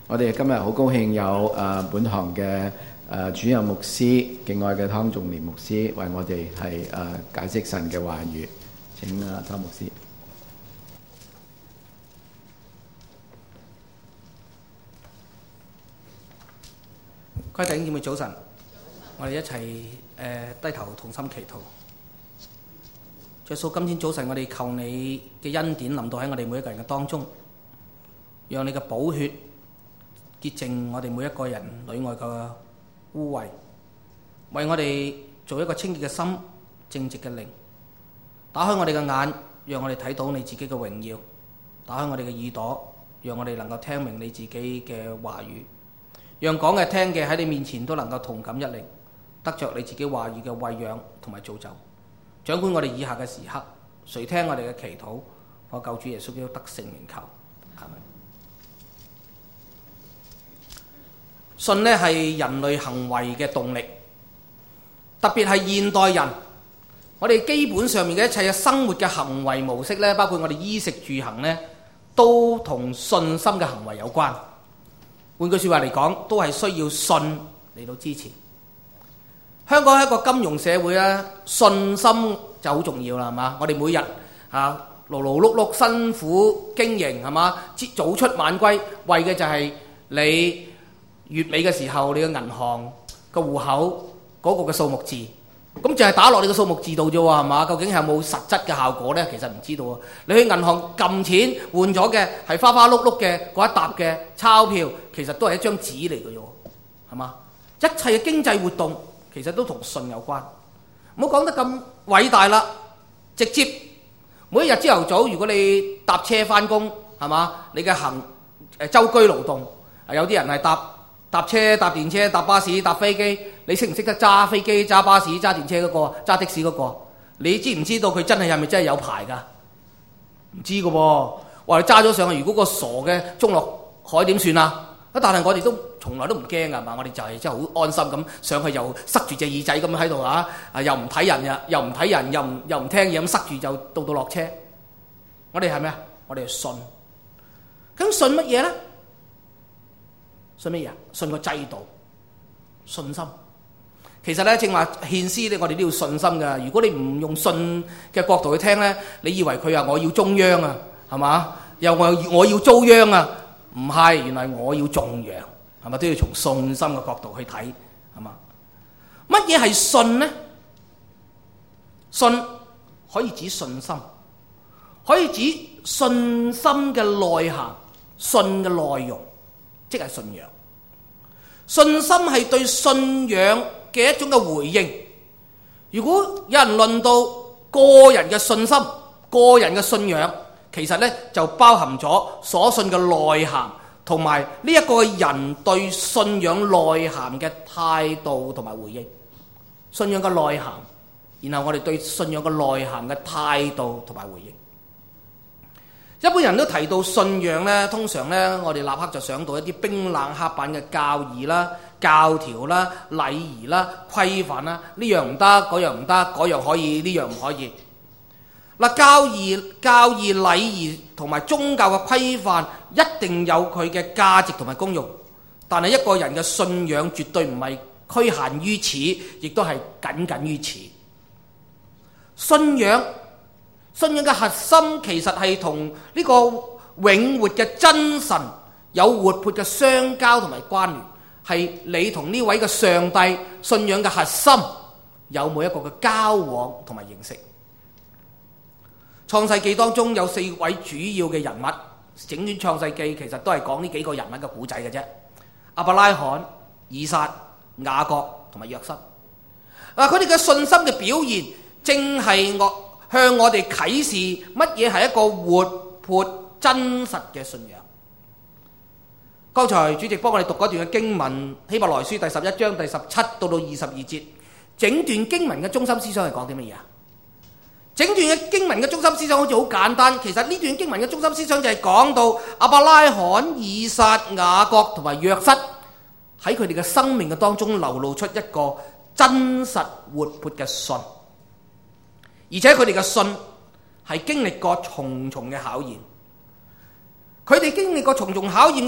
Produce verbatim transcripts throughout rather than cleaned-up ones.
我哋今日好高興有誒、呃、本堂嘅誒、呃、主任牧師敬愛嘅湯仲年牧師為我哋係誒解釋神嘅話語。請啊湯牧師。 各位弟兄姊妹早晨，我哋一齊誒、呃、低頭同心祈禱。耶穌，今天早晨我哋求你嘅恩典臨到喺我哋每一個人嘅當中，讓你嘅寶血潔淨我哋每一個人裏外嘅污穢，為我哋做一個清潔嘅心、正直嘅靈。打開我哋嘅眼，讓我哋睇到你自己嘅榮耀；打開我哋嘅耳朵，讓我哋能夠聽明你自己嘅話語。讓講嘅聽嘅喺你面前都能夠同感一靈，得着你自己話語嘅餵養同埋造就，掌管我哋以下嘅時刻。垂聽我哋嘅祈禱，我救主耶穌基督得聖名求，阿們。信呢係人類行為嘅動力，特別係現代人，我哋基本上面嘅一切嘅生活嘅行為模式呢，包括我哋衣食住行呢，都同信心嘅行為有關。換句説話嚟講，都係需要信嚟到支持。香港係一個金融社會啦，信心就好重要啦，係嘛？我哋每日嚇勞勞碌碌辛苦經營，係嘛？早出晚歸，為嘅就係你月尾嘅時候，你嘅銀行個戶口嗰個嘅數目字，咁就係打落你個數目字度啫喎，係嘛？究竟係冇實質嘅效果呢？其實唔知道啊！你去銀行撳錢換咗嘅係花花碌碌嘅嗰一沓嘅鈔票，其實都係一張紙嚟嘅啫喎，係嘛？一切嘅經濟活動其實都同信有關。唔好講得咁偉大啦，直接每一日朝頭早，如果你搭車翻工，係嘛？你嘅行誒舟車勞動，有啲人係搭搭車、搭電車、搭巴士、搭飛機。你識唔識得揸飛機、揸巴士、揸電車嗰個、揸的士嗰個？你知唔知道佢真係係咪真係有牌㗎？唔知㗎喎。話你揸咗上去，如果個傻嘅衝落海點算啊？但係我哋都從來都唔驚㗎嘛，我哋就係真係好安心咁上去，又塞住隻耳仔咁喺度啊！啊又唔睇人呀，又唔睇人，又唔又唔聽嘢咁塞住就到到落車。我哋係咩啊？我哋係信。咁信乜嘢咧？信乜嘢？信個制度，信心。其實咧，正話獻詩咧，我哋都要信心㗎。如果你唔用信嘅角度去聽咧，你以為佢話我要中央啊，係嘛？又我我要遭殃啊？唔係，原來我要頌揚，係咪都要從信心嘅角度去睇，係嘛？乜嘢係信呢？信可以指信心，可以指信心嘅內涵，信嘅內容，即係信仰。信心係對信仰嘅一種嘅回應。如果有人論到個人嘅信心、個人嘅信仰，其實呢就包含咗所信嘅內涵，同埋呢一個人對信仰內涵嘅態度同埋回應。信仰嘅內涵，然後我哋對信仰嘅內涵嘅態度同埋回應。一般人都提到信仰呢，通常呢，我哋立刻就想到一啲冰冷刻板嘅教義啦、教條啦、禮儀啦、規範啦，呢樣唔得，嗰樣唔得，嗰樣可以，呢樣唔可以。嗱，教義、教義、禮儀同埋宗教嘅規範一定有佢嘅價值同埋功用，但係一個人嘅信仰絕對唔係侷限於此，亦都係僅僅於此。信仰。信仰嘅核心其實係同呢個永活嘅真神有活潑嘅相交同埋關聯，係你同呢位嘅上帝信仰嘅核心有冇一個嘅交往同埋認識。創世記當中有四位主要嘅人物，整段創世記其實都係講呢幾個人物嘅古仔嘅啫。亞伯拉罕、以撒、雅各同埋約瑟。嗱，佢哋嘅信心嘅表現正係我。向我哋啟示乜嘢係一個活潑真實嘅信仰。剛才主席幫我哋讀嗰段嘅經文，希伯來書第十一章第十七到到二十二節，整段經文嘅中心思想係講啲乜嘢啊？整段嘅經文嘅中心思想好似好簡單，其實呢段經文嘅中心思想就係講到亞伯拉罕、以撒、雅各同埋約瑟喺佢哋嘅生命嘅當中流露出一個真實活潑嘅信。而且佢哋嘅信係經歷過重重嘅考驗，佢哋經歷過重重考驗嘅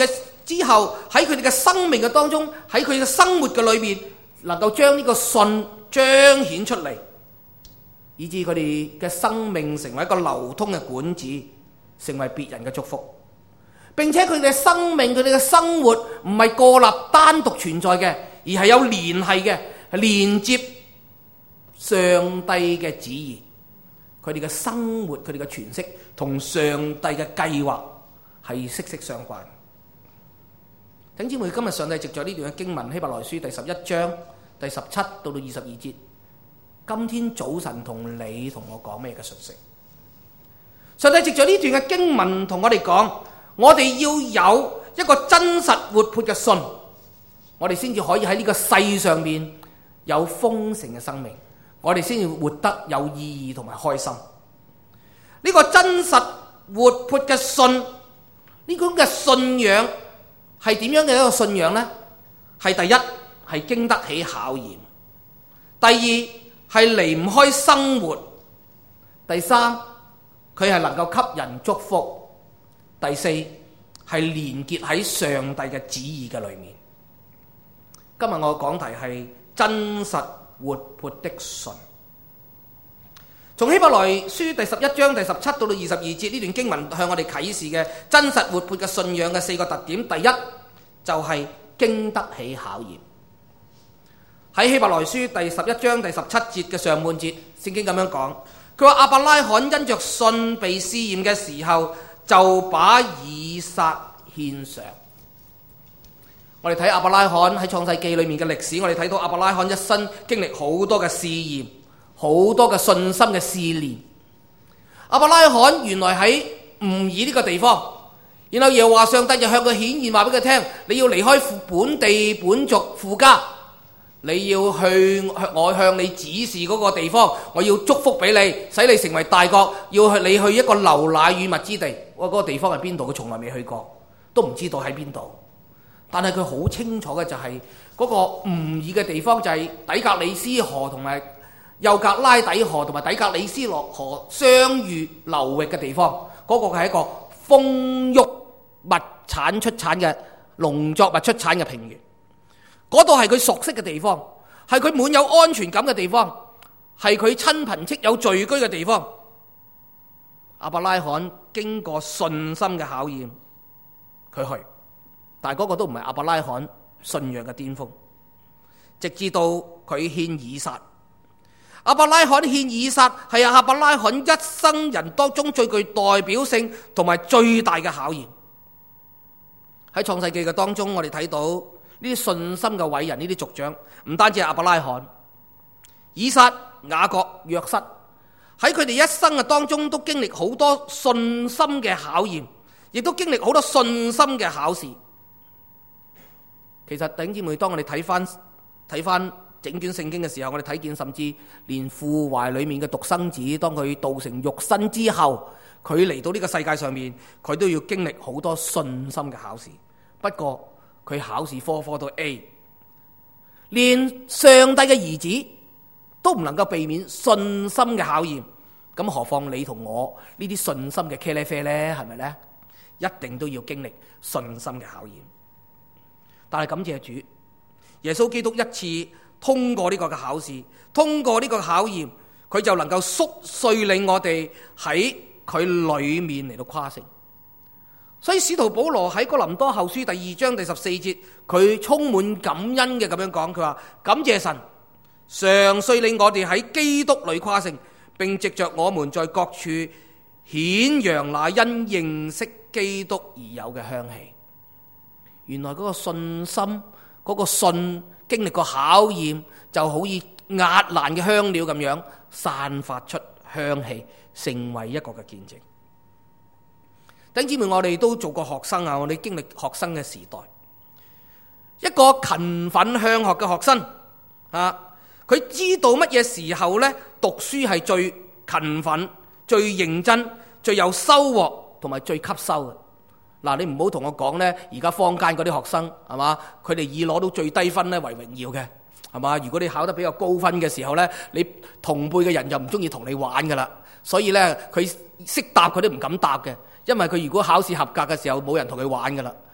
之後喺佢哋嘅生命嘅當中，喺佢哋嘅生活嘅裏面，能夠將呢個信彰顯出嚟，以致佢哋嘅生命成為一個流通嘅管子，成為別人嘅祝福。並且佢哋嘅生命，佢哋嘅生活唔係個立單獨存在嘅，而係有聯繫嘅，係連接上帝嘅旨意。佢哋嘅生活，佢哋嘅詮釋同上帝嘅計劃係息息相關。弟兄姊妹，今日上帝藉著呢段嘅經文，希伯來書第十一章第十七到到二十二節，今天早晨同你同我講咩嘅信息？上帝藉著呢段嘅經文同我哋講，我哋要有一個真實活潑嘅信，我哋先至可以喺呢個世上面有豐盛嘅生命，我哋先至活得有意義同埋開心。呢個真實活潑嘅信，呢種嘅信仰係點樣嘅一個信仰呢？係第一係經得起考驗，第二係離唔開生活，第三佢係能夠給人祝福，第四係連結喺上帝嘅旨意嘅裏面。今日我嘅講題係真實活潑的信。從希伯來書第十一章第十七到到二十二節呢段經文向我哋啟示嘅真實活潑嘅信仰嘅四個特點，第一就係經得起考驗。喺希伯來書第十一章第十七節嘅上半節，聖經咁樣講，佢話亞伯拉罕因着信被試驗嘅時候，就把以撒獻上。我哋睇亞伯拉罕喺創世記裏面嘅歷史，我哋睇到亞伯拉罕一生經歷好多嘅試驗，好多嘅信心嘅試煉。亞伯拉罕原來喺吾爾呢個地方，然後耶和華上帝就向佢顯現，話俾佢聽，你要離開本地本族父家，你要去我向你指示嗰個地方，我要祝福俾你，使你成為大國，要去你去一個流奶與蜜之地。我、那、嗰個地方係邊度？佢從來未去過，都唔知道喺邊度。但係佢好清楚嘅就係、是、嗰、那個吾爾嘅地方，就係底格里斯河同埋幼格拉底河同埋底格里斯落河相遇流域嘅地方。嗰、那個係一個豐沃物產出產嘅農作物出產嘅平原。嗰度係佢熟悉嘅地方，係佢滿有安全感嘅地方，係佢親朋戚友聚居嘅地方。亞伯拉罕經過信心嘅考驗，佢去，但係嗰個都唔係亞伯拉罕信仰嘅巔峰，直至到佢獻以撒。亞伯拉罕獻以撒係亞伯拉罕一生人當中最具代表性同埋最大嘅考驗。喺創世記嘅當中，我哋睇到呢啲信心嘅偉人，呢啲族長唔單止係亞伯拉罕、以撒、雅各、約瑟，喺佢哋一生嘅當中都經歷好多信心嘅考驗，亦都經歷好多信心嘅考試。其實弟兄姊妹，當我哋睇翻睇翻整卷聖經嘅時候，我哋睇見甚至連父懷裏面嘅獨生子，當佢道成肉身之後，佢嚟到呢個世界上面，佢都要經歷好多信心嘅考試。不過佢考試科科都 A， 連上帝嘅兒子都唔能夠避免信心嘅考驗，咁何況你同我呢啲信心嘅茄喱啡呢？係咪呢？一定都要經歷信心嘅考驗。但係感謝主，耶穌基督一次通過呢個嘅考試，通過呢個考驗，佢就能夠縮碎令我哋喺佢裏面嚟到誇勝。所以使徒保羅喺哥林多後書第二章第十四節，佢充滿感恩嘅咁樣講，佢話感謝神，常遂令我哋喺基督裏誇勝，並藉着我們在各處顯揚那因認識基督而有嘅香氣。原來嗰個信心，嗰、嗰個信經歷過考驗，就好似壓爛嘅香料咁樣散發出香氣，成為一個嘅見證。弟兄姊妹，我哋都做過學生啊，我哋經歷學生嘅時代，一個勤奮向學嘅學生啊，佢知道乜嘢時候呢？讀書係最勤奮、最認真、最有收穫同埋最吸收嘅。嗱，你唔好同我講呢，而家坊間嗰啲學生係嘛，佢哋以攞到最低分呢為榮耀嘅，係嘛？如果你考得比較高分嘅時候呢，你同輩嘅人就唔中意同你玩噶啦，所以呢，佢識答佢都唔敢答嘅。因為佢如果考試合格嘅時候冇人同佢玩噶啦，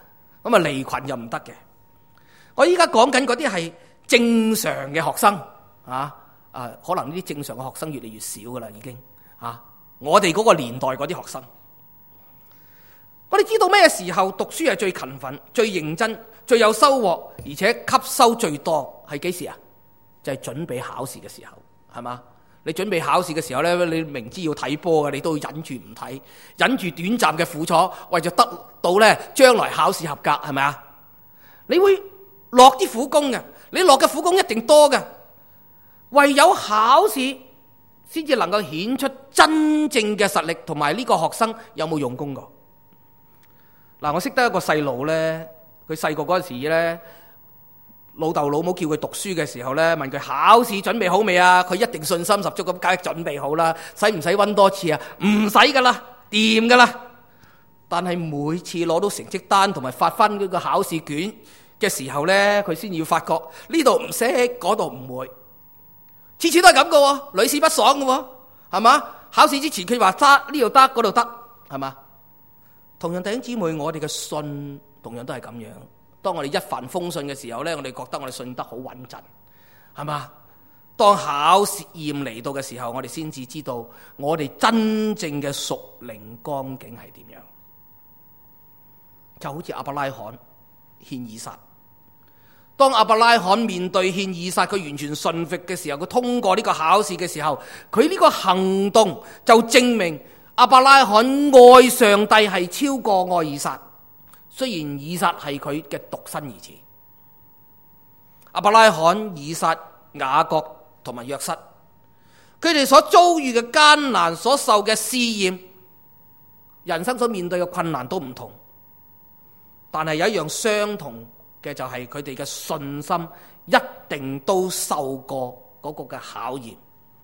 咁啊離群又唔得嘅。我依家講緊嗰啲係正常嘅學生啊，啊可能呢啲正常嘅學生越嚟越少噶啦，已經啊，我哋嗰個年代嗰啲學生，我哋知道咩時候讀書係最勤奮、最認真、最有收穫，而且吸收最多係幾時啊？就係準備考試嘅時候，係嘛？你準備考試嘅時候咧，你明知要睇波嘅，你都要忍住唔睇，忍住短暫嘅苦楚，為咗得到咧將來考試合格，係咪啊？你會落啲苦功嘅，你落嘅苦功一定多嘅，唯有考試先至能夠顯出真正嘅實力，同埋呢個學生有冇用功過。嗱，我識得一個細路咧，佢細個嗰陣時咧，老豆老母叫佢讀書嘅時候咧，問佢考試準備好未啊？佢一定信心十足咁，梗係準備好啦。使唔使溫多次啊？唔使噶啦，掂噶啦。但係每次攞到成績單同埋發翻嗰個考試卷嘅時候咧，佢先要發覺呢度唔識，嗰度唔會，次次都係咁噶喎，屢試不爽噶喎，係嘛？考試之前佢話得呢度得，嗰度得，係嘛？同樣弟兄姊妹，我哋嘅信同樣都係咁樣。當我哋一帆風順嘅時候咧，我哋覺得我哋信得好穩陣，係嘛？當考試驗嚟到嘅時候，我哋先至知道我哋真正嘅屬靈光景係點樣。就好似亞伯拉罕獻以撒，當亞伯拉罕面對獻以撒，佢完全信服嘅時候，佢通過呢個考試嘅時候，佢呢個行動就證明亞伯拉罕愛上帝係超過愛以撒。雖然以撒係佢嘅獨生兒子，亞伯拉罕、以撒、雅各同埋約瑟，佢哋所遭遇嘅艱難、所受嘅試驗、人生所面對嘅困難都唔同，但係有一樣相同嘅就係佢哋嘅信心一定都受過嗰個嘅考驗。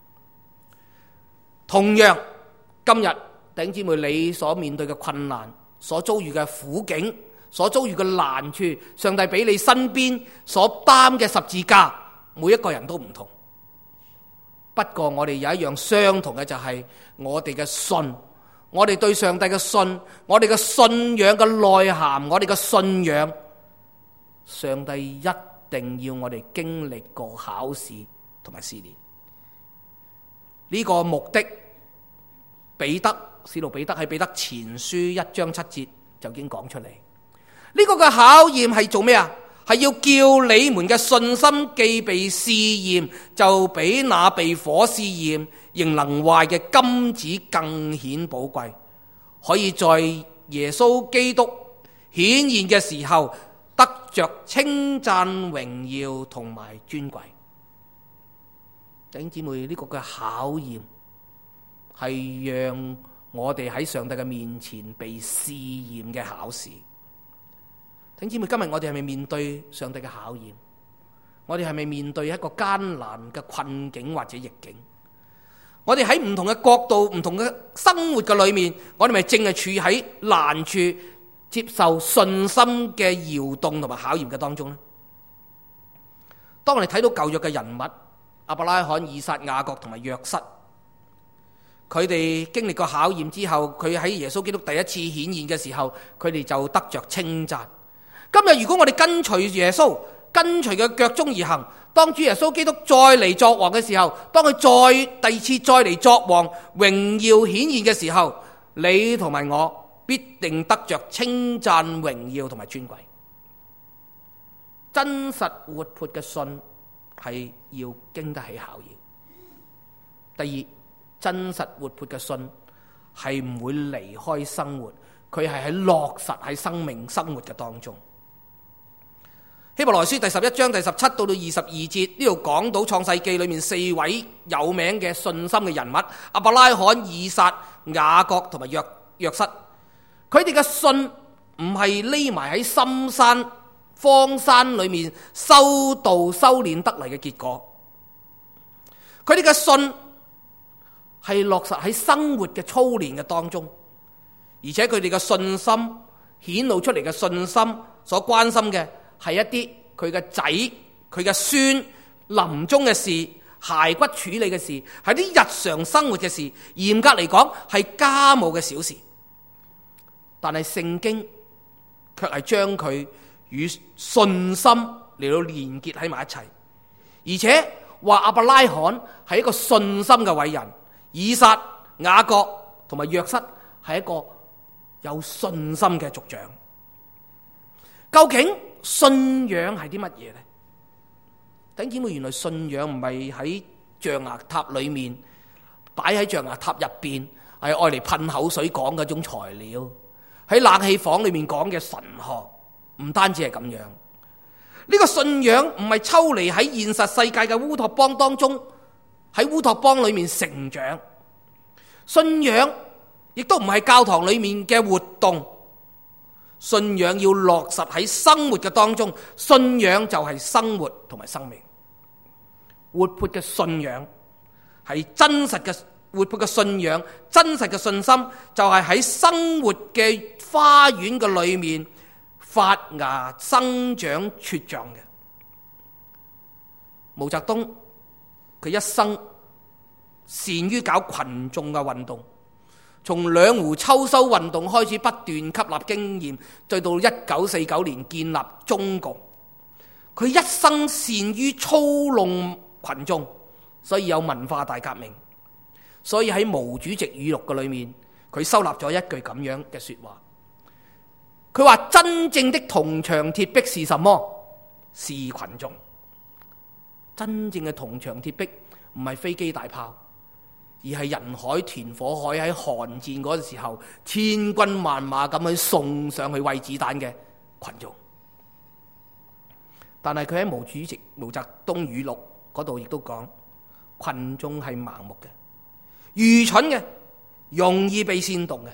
同樣今日弟兄姊妹，你所面對嘅困難、所遭遇嘅苦境、所遭遇嘅難處，上帝俾你身邊所擔嘅十字架，每一個人都唔同。不過我哋有一樣相同嘅就係我哋嘅信，我哋對上帝嘅信，我哋嘅信仰嘅內涵，我哋嘅信仰，上帝一定要我哋經歷過考試同埋試煉。呢個目的，彼得使徒彼得喺彼得前書一章七節就已經講出嚟。呢個嘅考驗係做咩啊？係要叫你們嘅信心既被試驗，就比那被火試驗仍能壞嘅金子更顯寶貴，可以在耶穌基督顯現嘅時候得着稱讚、榮耀同埋尊貴。弟兄姊妹，呢個嘅考驗係讓我哋喺上帝嘅面前被試驗嘅考試。弟兄姊妹，今日我哋係咪面對上帝嘅考驗？我哋係咪面對一個艱難嘅困境或者逆境？我哋喺唔同嘅角度、唔同嘅生活嘅裏面，我哋咪正係處喺難處、接受信心嘅搖動同埋考驗嘅當中呢？當我哋睇到舊約嘅人物亞伯拉罕、以撒、雅各同埋約瑟，佢哋經歷過考驗之後，佢喺耶穌基督第一次顯現嘅時候，佢哋就得着稱讚。今日如果我哋跟隨耶穌，跟隨佢腳蹤而行，當主耶穌基督再嚟作王嘅時候，當佢再第二次再嚟作王，榮耀顯現嘅時候，你同埋我必定得着稱讚、榮耀同埋尊貴。真實活潑嘅信係要經得起考驗。第二，真實活潑嘅信係唔會離開生活，佢係喺落實喺生命生活嘅當中。希伯來書第十一章第十七到到二十二節，呢度講到創世記裏面四位有名嘅信心嘅人物，亞伯拉罕、以撒、雅各同埋約約瑟。佢哋嘅信唔係匿埋喺深山荒山裏面修道修煉得嚟嘅結果，佢哋嘅信係落實喺生活嘅操練嘅當中，而且佢哋嘅信心顯露出嚟嘅信心所關心嘅係一啲佢嘅仔、佢嘅孫臨終嘅事、骸骨處理嘅事，係啲日常生活嘅事。嚴格嚟講係家務嘅小事，但係聖經卻係將佢與信心嚟到連結喺埋一齊，而且話亞伯拉罕係一個信心嘅偉人，以撒、雅各同埋約瑟係一個有信心嘅族長。究竟信仰係啲乜嘢呢？弟兄姊妹，原來信仰唔係喺象牙塔裏面擺喺象牙塔入邊，係愛嚟噴口水講嗰種材料，喺冷氣房裏面講嘅神學，唔單止係咁樣。呢個信仰唔係抽離喺現實世界嘅烏托邦當中，喺烏托邦裏面成長。信仰亦都唔係教堂裏面嘅活動，信仰要落實喺生活嘅當中。信仰就係生活同埋生命，活潑嘅信仰係真實嘅，活潑嘅信仰，真實嘅信心就係喺生活嘅花園嘅裏面發芽生長茁壯嘅。毛澤東佢一生善於搞群眾嘅運動，從兩湖秋收運動開始不斷吸納經驗，再到一九四九年建立中共。佢一生善於操弄群眾，所以有文化大革命。所以喺毛主席語錄嘅裏面，佢收納咗一句咁樣嘅說話，佢話真正的銅牆鐵壁是什麼？是群眾。真正嘅銅牆鐵壁唔係飛機大炮，而係人海團火海，喺韓戰嗰陣時候千軍萬馬咁去送上去餵子彈嘅群眾。但係佢喺毛主席毛澤東語錄嗰度亦都講，群眾係盲目嘅、愚蠢嘅、容易被煽動嘅。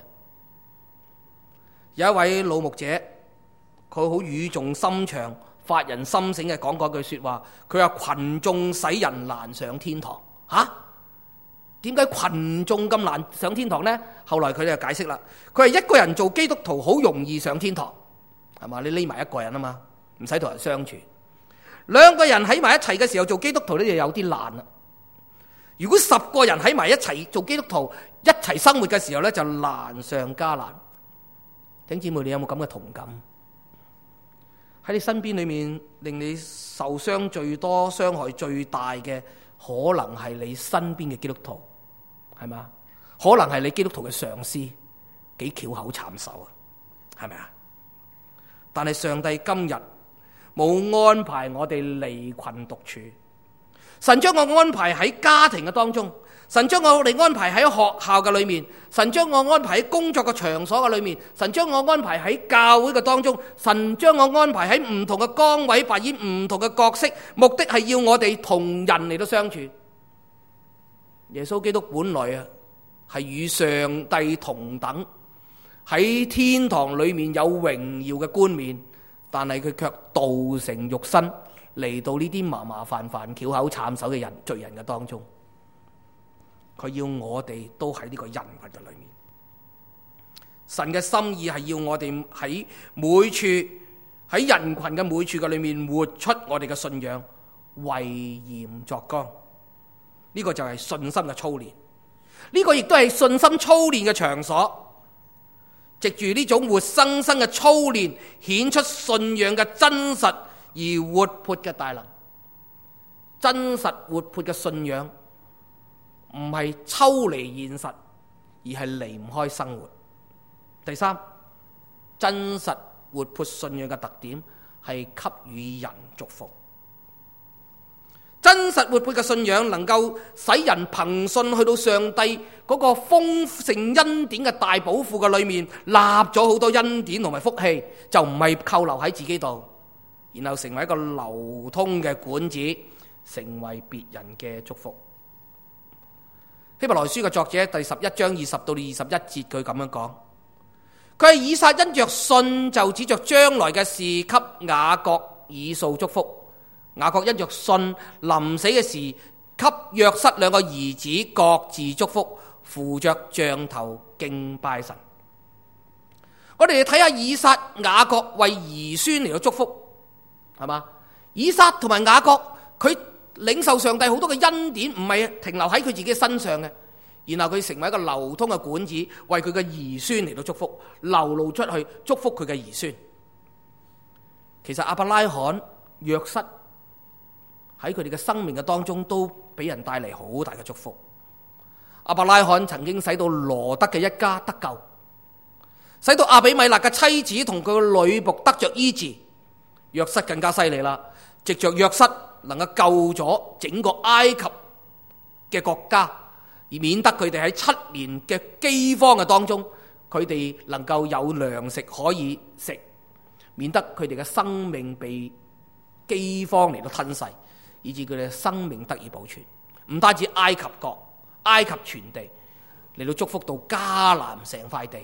有一位老牧者，佢好語重心長、發人心醒嘅講嗰句說話，佢話群眾使人難上天堂。吓？點解群眾咁難上天堂呢？後來佢哋就解釋啦，佢係一個人做基督徒好容易上天堂，係嘛？你匿埋一個人啊嘛，唔使同人相處。兩個人喺埋一齊嘅時候做基督徒咧，就有啲難啦。如果十個人喺埋一齊做基督徒，一齊生活嘅時候咧，就難上加難。弟兄姊妹，你有冇咁嘅同感？喺你身邊裏面，令你受傷最多、傷害最大嘅，可能係你身邊嘅基督徒，係嘛？可能係你基督徒嘅上司，幾巧口慘手啊，係咪啊？但係上帝今日冇安排我哋離群獨處，神將我安排喺家庭嘅當中，神將我哋安排喺學校嘅裏面，神將我安排喺工作嘅場所嘅裏面，神將我安排喺教會嘅當中，神將我安排喺唔同嘅崗位，扮演唔同嘅角色，目的係要我哋同人嚟到相處。耶穌基督本來啊係與上帝同等，喺天堂裏面有榮耀嘅冠冕，但係佢卻道成肉身嚟到呢啲麻麻煩煩、巧口慘手嘅人罪人嘅當中。佢要我哋都喺呢個人群嘅裏面。神嘅心意係要我哋喺每處喺人群嘅每處嘅裏面活出我哋嘅信仰，為鹽作光。呢、這個就係信心嘅操練。呢、這個亦都係信心操練嘅場所。藉住呢種活生生嘅操練，顯出信仰嘅真實而活潑嘅大能。真實活潑嘅信仰唔係抽離現實，而係離唔開生活。第三，真實活潑信仰嘅特點係給予人祝福。真實活潑嘅信仰能夠使人憑信去到上帝嗰個豐盛恩典嘅大寶庫嘅裏面，立咗好多恩典同埋福氣，就唔係扣留喺自己度，然後成為一個流通嘅管子，成為別人嘅祝福。希伯來書嘅作者第十一章二十到二十一節，佢咁樣講，佢係以撒因着信就指着將來嘅事給雅各以掃祝福，雅各因着信臨死嘅時給約瑟兩個兒子各自祝福，扶着杖頭敬拜神。我哋嚟睇下以撒、雅各為兒孫嚟到祝福，係嘛？以撒同埋雅各佢領受上帝好多嘅恩典，唔係停留喺佢自己身上嘅，然後佢成為一個流通嘅管子，為佢嘅兒孫嚟到祝福，流露出去祝福佢嘅兒孫。 其實亞伯拉罕、約瑟喺佢哋嘅生命嘅當中都俾人帶嚟好大嘅祝福。亞伯拉罕曾經使到羅德嘅一家得救，使到亞比米勒嘅妻子同佢嘅女僕得着醫治。約瑟更加犀利啦，藉着約瑟能夠救咗整個埃及嘅國家，而免得佢哋喺七年嘅饑荒嘅當中，佢哋能夠有糧食可以食，免得佢哋嘅生命被饑荒嚟到吞噬，以致佢哋嘅生命得以保存。唔單止埃及國、埃及全地嚟到祝福到迦南成塊地。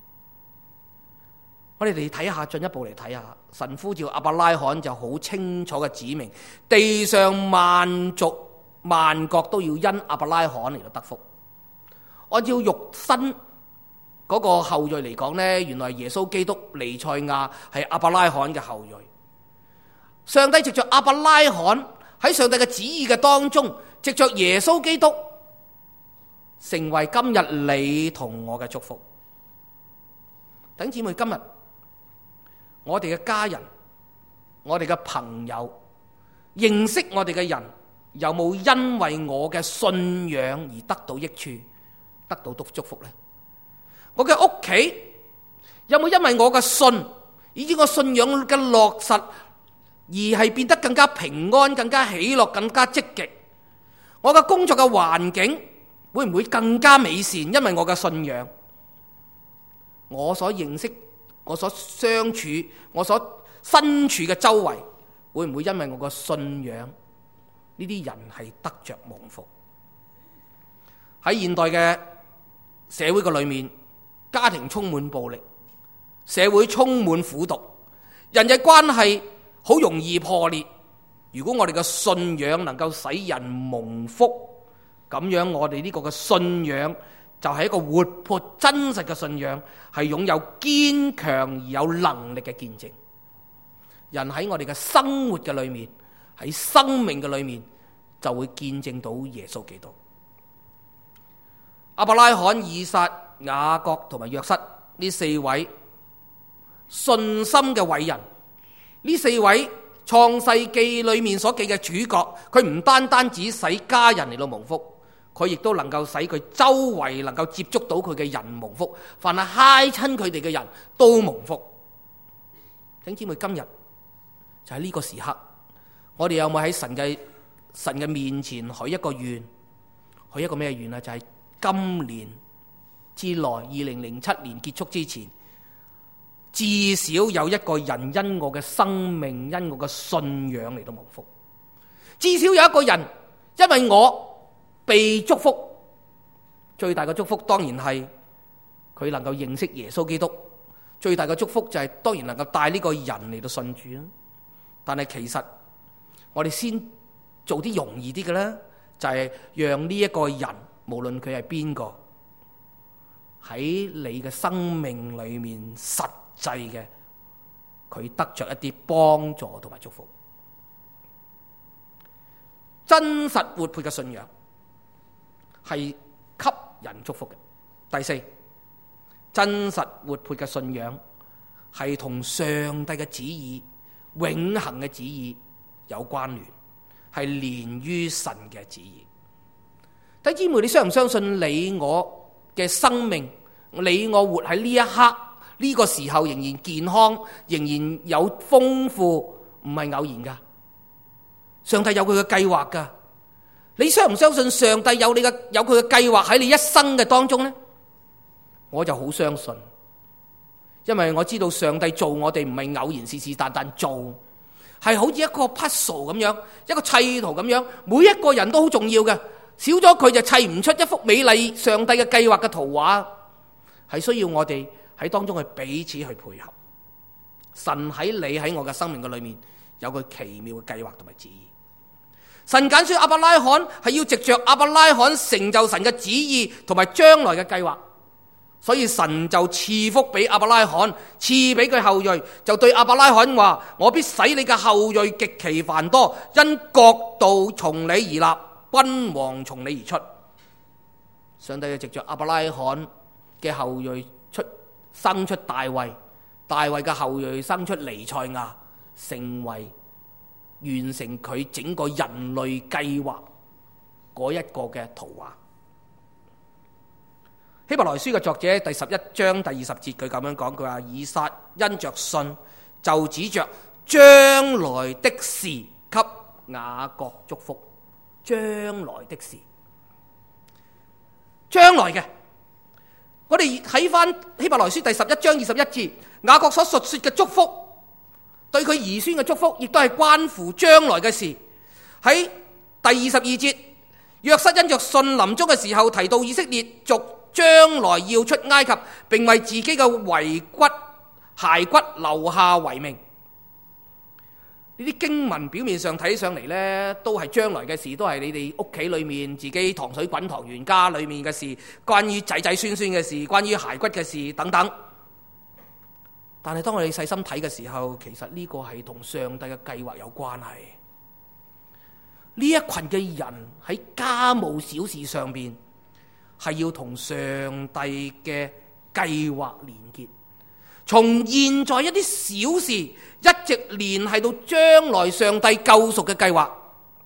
我哋嚟睇下，進一步嚟睇下，神呼召亞伯拉罕就好清楚嘅指明，地上萬族萬國都要因亞伯拉罕嚟到得福。按照肉身嗰個後裔嚟講呢，原來耶穌基督彌賽亞係亞伯拉罕嘅後裔。上帝藉着亞伯拉罕喺上帝嘅旨意嘅當中，藉着耶穌基督成為今日你同我嘅祝福。弟兄姊妹，今日我哋嘅家人、我哋嘅朋友、認識我哋嘅人，有冇因為我嘅信仰而得到益處、得到祝福呢？我嘅屋企有冇因為我嘅信，以至我信仰嘅落實而係變得更加平安、更加喜樂、更加積極？我嘅工作嘅環境會唔會更加美善？因為我嘅信仰，我所認識、我所相處、我所身處嘅周圍，會唔會因為我嘅信仰，呢啲人係得着蒙福？喺現代嘅社會嘅裏面，家庭充滿暴力，社會充滿苦毒，人際關係好容易破裂。如果我哋嘅信仰能夠使人蒙福，咁樣我哋呢個嘅信仰就係一個活潑真實嘅信仰，係擁有堅強而有能力嘅見證。人喺我哋嘅生活嘅裏面，喺生命嘅裏面，就會見證到耶穌基督。亞伯拉罕、以撒、雅各同埋約瑟呢四位信心嘅偉人，呢四位創世記裏面所記嘅主角，佢唔單單只使家人嚟到蒙福，佢亦都能夠使佢周圍能夠接觸到佢嘅人蒙福，凡係揩親佢哋嘅人都蒙福。弟兄姊妹，今日就喺呢個時刻，我哋有冇喺神嘅神嘅面前許一個願？許一個咩願啊？就係、是、今年之內，二零零七年結束之前，至少有一個人因我嘅生命、因我嘅信仰嚟到蒙福。至少有一個人因為我被祝福，最大嘅祝福當然係佢能夠認識耶穌基督。最大嘅祝福就係、是、當然能夠帶呢個人嚟到信主啦。但係其實我哋先做啲容易啲嘅啦，就係、是、讓呢一個人，無論佢係邊個，喺你嘅生命裏面實際嘅，佢得着一啲幫助同埋祝福。真實活潑嘅信仰係給人祝福嘅。第四，真實活潑嘅信仰係同上帝嘅旨意、永恆嘅旨意有關聯，係連於神嘅旨意。弟兄姊妹，你相唔相信你我嘅生命，你我活喺呢一刻呢個時候仍然健康，仍然有豐富，唔係偶然噶。上帝有佢嘅計劃噶。你相唔相信上帝有你嘅有佢嘅計劃喺你一生嘅當中呢？我就好相信，因為我知道上帝做我哋唔係偶然是是但但做，係好似一個 puzzle 咁樣，一個砌圖咁樣，每一個人都好重要嘅，少咗佢就砌唔出一幅美麗上帝嘅計劃嘅圖畫，係需要我哋喺當中去彼此去配合。神喺你喺我嘅生命嘅裏面有個奇妙嘅計劃同埋旨意。神揀選亞伯拉罕係要藉着亞伯拉罕成就神嘅旨意同埋將來嘅計劃，所以神就賜福俾亞伯拉罕，賜俾佢後裔，就對亞伯拉罕話：我必使你嘅後裔極其繁多，因國度從你而立，君王從你而出。上帝就藉着亞伯拉罕嘅後裔出生出大衛，大衛嘅後裔生出彌賽亞， 成為完成佢整個人類計劃嗰一個嘅圖畫。希伯來書嘅作者第十一章第二十節，佢咁樣講，佢話以撒因着信就指着將來的事給雅各祝福。將來的事，將來嘅，我哋睇翻希伯來書第十一章二十一節，雅各所述說嘅祝福，對佢兒孫嘅祝福，亦都係關乎將來嘅事。喺第二十二節，約瑟因着信臨終嘅時候提到以色列族將來要出埃及，並為自己嘅遺骨骸骨留下遺命。呢啲經文表面上睇上嚟呢，都係將來嘅事，都係你哋屋企裏面自己糖水滾糖圓家裏面嘅事，關於仔仔孫孫嘅事，關於骸骨嘅事等等。但係當我哋細心睇嘅時候，其實呢個係同上帝嘅計劃有關係。呢一群嘅人喺家務小事上邊係要同上帝嘅計劃連結，從現在一啲小事一直聯繫到將來上帝救贖嘅計劃。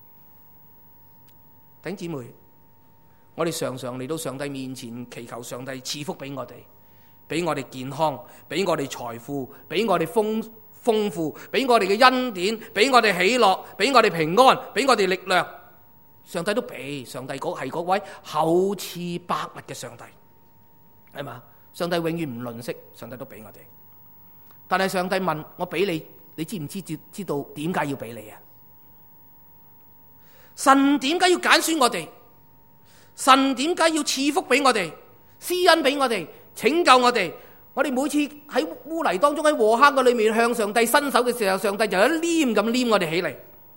弟兄姊妹，我哋常常嚟到上帝面前祈求上帝賜福俾我哋，俾我哋健康，俾我哋財富，俾我哋豐豐富，俾我哋嘅恩典，俾我哋喜樂，俾我哋平安，俾我哋力量。上帝都俾，上帝嗰係嗰位厚賜百物嘅上帝，係嘛？上帝永遠唔吝嗇，上帝都俾我哋。但係上帝問我俾你，你知唔知知道點解要俾你啊？神點解要揀選我哋？神點解要賜福俾我哋？施恩俾我哋，拯救我哋？我哋每次喺污泥當中，喺禍坑嘅裏面向上帝伸手嘅時候，上帝就一黏咁黏我哋起嚟。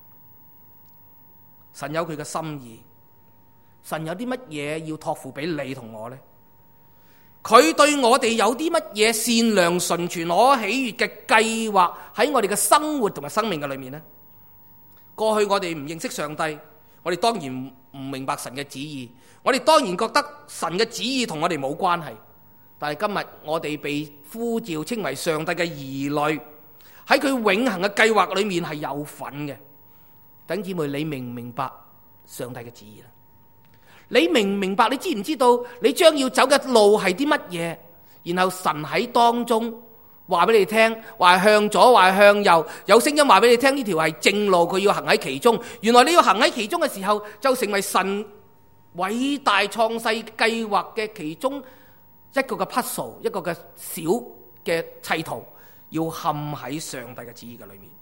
神有佢嘅心意，神有啲乜嘢要託付俾你同我呢？佢對我哋有啲乜嘢善良純全可喜悅嘅計劃喺我哋嘅生活同埋生命嘅裏面呢？過去我哋唔認識上帝，我哋當然唔明白神嘅旨意，我哋當然覺得神嘅旨意同我哋冇關係。但係今日我哋被呼召稱為上帝嘅兒女，喺佢永恆嘅計劃裏面係有份嘅。弟兄姊妹，你明唔明白上帝嘅旨意？你明唔明白？你知唔知道你將要走嘅路係啲乜嘢？然後神喺當中話俾你聽，話向左，話向右，有聲音話俾你聽呢條係正路，佢要行喺其中。原來你要行喺其中嘅時候，就成為神偉大創世計劃嘅其中一個嘅 puzzle， 一個嘅小嘅砌圖，要嵌喺上帝嘅旨意嘅裏面，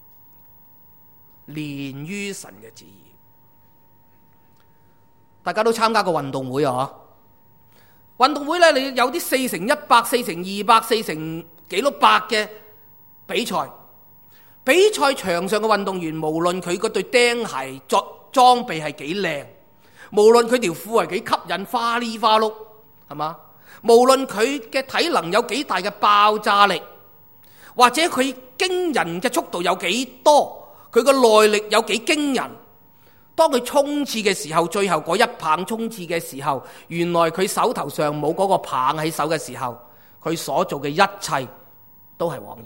連於神嘅旨意。大家都參加過運動會啊！運動會咧，你有啲四乘一百、四乘二百、四乘幾多百嘅比賽。比賽場上嘅運動員，無論佢嗰對釘鞋作裝備係幾靚，無論佢條褲係幾吸引花哩花碌，係嘛？無論佢嘅體能有幾大嘅爆炸力，或者佢驚人嘅速度有幾多，佢個耐力有幾驚人。當佢衝刺嘅時候，最後嗰一棒衝刺嘅時候，原來佢手頭上冇嗰個棒喺手嘅時候，佢所做嘅一切都係枉然。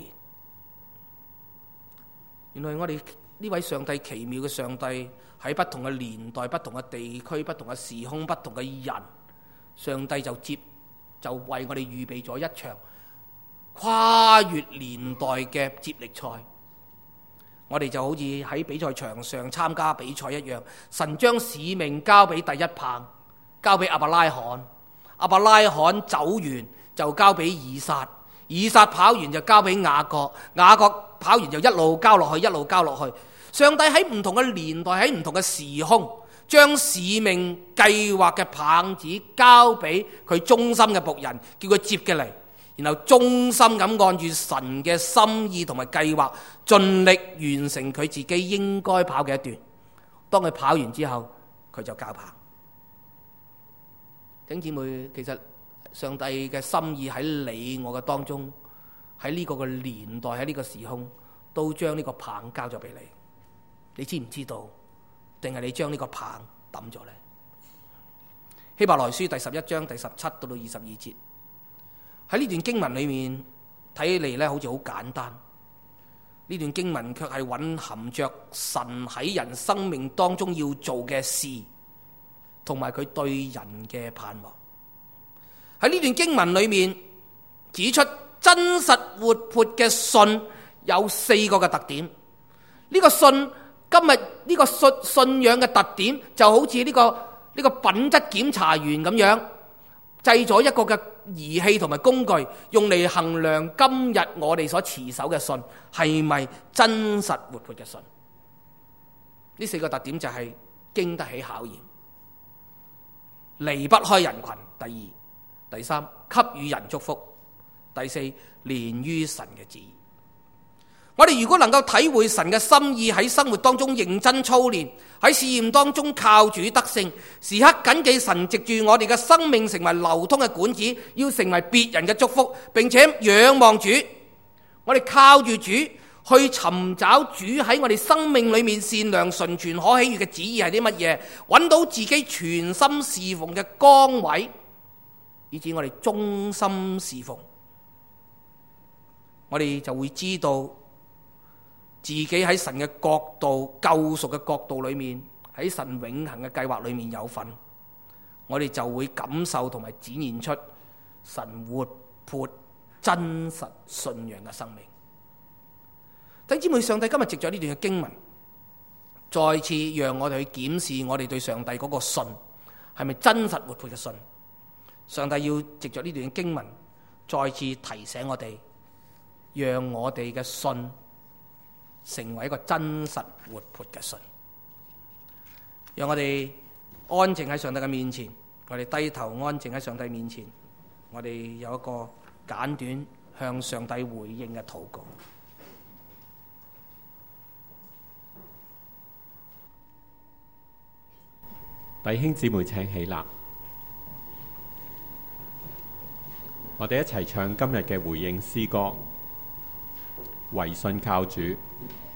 原來我哋呢位上帝奇妙嘅上帝喺不同嘅年代、不同嘅地區、不同嘅時空、不同嘅人，上帝就接就為我哋預備咗一場跨越年代嘅接力賽。我哋就好似喺比賽場上參加比賽一樣，神將使命交俾第一棒，交俾亞伯拉罕，亞伯拉罕走完就交俾以撒，以撒跑完就交俾雅各，雅各跑完就一路交落去，一路交落去。上帝喺唔同嘅年代，喺唔同嘅時空，將使命計劃嘅棒子交俾佢忠心嘅僕人，叫佢接嘅嚟。然後忠心咁按住神嘅心意同埋計劃，盡力完成佢自己應該跑嘅一段。當佢跑完之後，佢就交棒。弟兄姊妹，其實上帝嘅心意喺你我嘅當中，喺呢個嘅年代，喺呢個時空，都將呢個棒交咗俾你。你知唔知道？定係你將呢個棒抌咗呢？希伯來書第十一章第十七到到二十二節。喺呢段經文裏面睇起嚟咧，好似好簡單， 呢段經文卻係蘊含着神喺人生命當中要做嘅事，同埋佢對人嘅盼望。喺呢段經文裏面指出，真實活潑嘅信有四個嘅特點。呢、這個信今日呢個信信仰嘅特點就好似呢、這個呢、這個品質檢查員咁樣，製咗一個嘅儀器同埋工具，用嚟衡量今日我哋所持守嘅信係咪真實活潑嘅信。呢四個特點就係經得起考驗，離不開人群。第二、第三，給予人祝福。第四，連於神嘅旨意。我哋如果能夠體會神嘅心意，喺生活當中認真操練，喺試驗當中靠主得勝，時刻謹記神藉住我哋嘅生命成為流通嘅管子，要成為別人嘅祝福，並且仰望主，我哋靠住主去尋找主喺我哋生命裏面善良純全可喜悅嘅旨意係啲乜嘢，揾到自己全心侍奉嘅崗位，以至我哋忠心侍奉，我哋就會知道自己喺神嘅國度、救贖嘅國度裏面，喺神永恆嘅計劃裏面有份，我哋就會感受同埋展現出神活潑真實信仰嘅生命。弟兄姊妹，上帝今日藉着呢段嘅經文，再次讓我哋去檢視我哋對上帝嗰個信係咪真實活潑嘅信。上帝要藉着呢段嘅經文，再次提醒我哋，讓我哋嘅信成為一個真實活潑嘅信。讓我哋安靜喺上帝嘅面前，我哋低頭安靜喺上帝面前，我哋有一個簡短向上帝回應嘅禱告。 弟兄姊妹請起立，我哋一齊唱今日嘅回應詩歌，唯信靠主。